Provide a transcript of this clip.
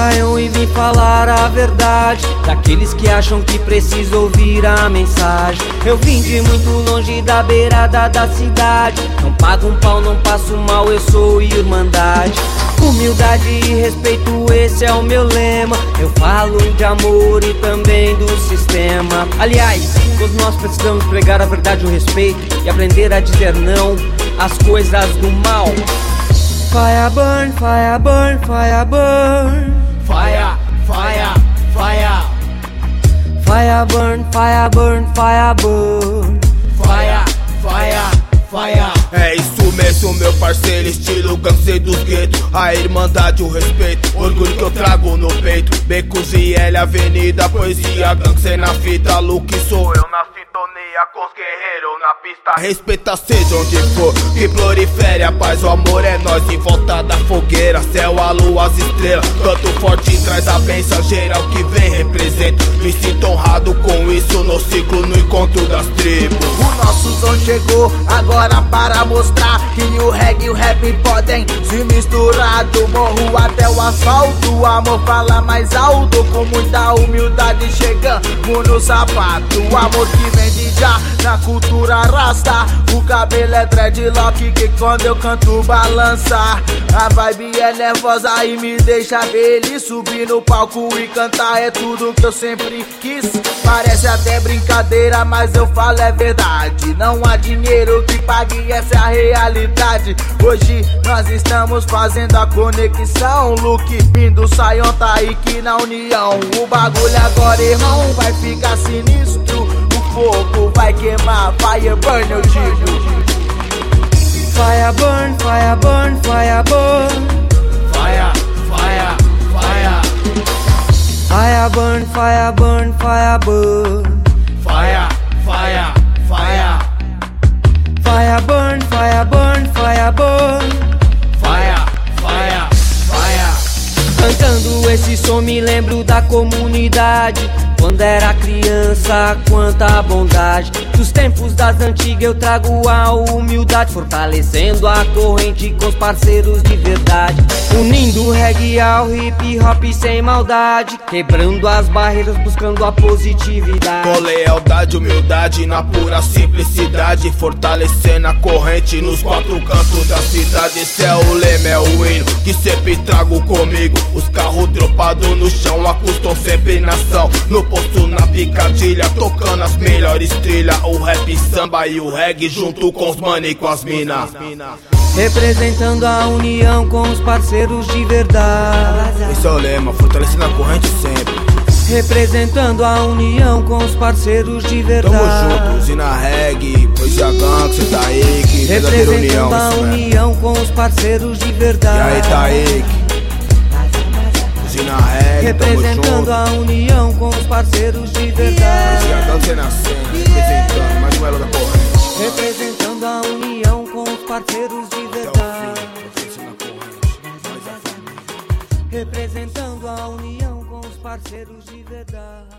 saiam e vim falar a verdade, daqueles que acham que precisa ouvir a mensagem. Eu vim de muito longe da beirada da cidade, não pago um pau, não passo mal, eu sou irmandade. Humildade e respeito, esse é o meu lema. Eu falo de amor e também do sistema. Aliás, todos nós precisamos pregar a verdade e o respeito e aprender a dizer não às coisas do mal. Fire burn, fire burn, fire burn. Fire, fire, fire. Fire burn, fire burn, fire burn. Fire, fire, fire. É isso mesmo, meu parceiro, estilo gangster dos guetos. A irmandade, o respeito, orgulho que eu trago no peito. Becos e L, avenida, poesia, gangster na fita. Luke sou eu na sintonia com os guerreiros na pista. Respeita seja onde for, que prolifere a paz, o amor é nós em volta da fogueira. Céu, a lua, as estrelas, canto forte traz a bênção geral que vem representa. Me sinto honrado com isso no ciclo, no encontro das tribos. O nosso som chegou agora para mostrar que o reggae e o rap podem se misturar. Do morro até o asfalto, o amor fala mais alto, com muita humildade chegando no sapato. O amor que vem de já na cultura rasta. O cabelo é dreadlock que quando eu canto balança. A vibe é nervosa e me deixa feliz. Subir no palco e cantar é tudo que eu sempre quis. Parece até brincadeira, mas eu falo é verdade. Não há dinheiro que pague, essa é a realidade. Hoje nós estamos fazendo a conexão. Luke, Bindo, Sion, tá aí que na união. O bagulho agora, irmão, vai ficar sinistro. O fogo vai queimar, fire burn, eu digo. Fire burn, fire burn, fire burn. Fire, fire, fire. Fire burn, fire burn, fire burn. Fire, fire, fire. Fire burn, fire burn, fire burn. Fire, fire, fire. Cantando esse som me lembro da comunidade. Quando era criança, quanta bondade. Dos tempos das antigas eu trago a humildade, fortalecendo a corrente com os parceiros de verdade. Unindo o reggae ao hip hop sem maldade, quebrando as barreiras, buscando a positividade. Com lealdade, humildade, na pura simplicidade, fortalecendo a corrente nos quatro cantos da cidade. Esse é o lema, é o hino que sempre trago comigo. Os carros dropados no chão, acustam sempre na ação. No posto, na picadilha, tocando as melhores trilhas. O rap, samba e o reggae junto com os mano e com as mina. Representando a união com os parceiros de verdade. Esse é o lema, fortalecendo a corrente sempre. Representando a união com os parceiros de verdade. Tamo junto, usina reggae, poesia gangster, Taíque, verdadeira união. Representando a união com os parceiros de verdade. E aí, Taíque, usina reggae, representando a união com os parceiros de verdade. Poesia gangster na cena, representando mais um elo da corrente. Representando a união com os parceiros de verdade. Representando a união com os parceiros de verdade.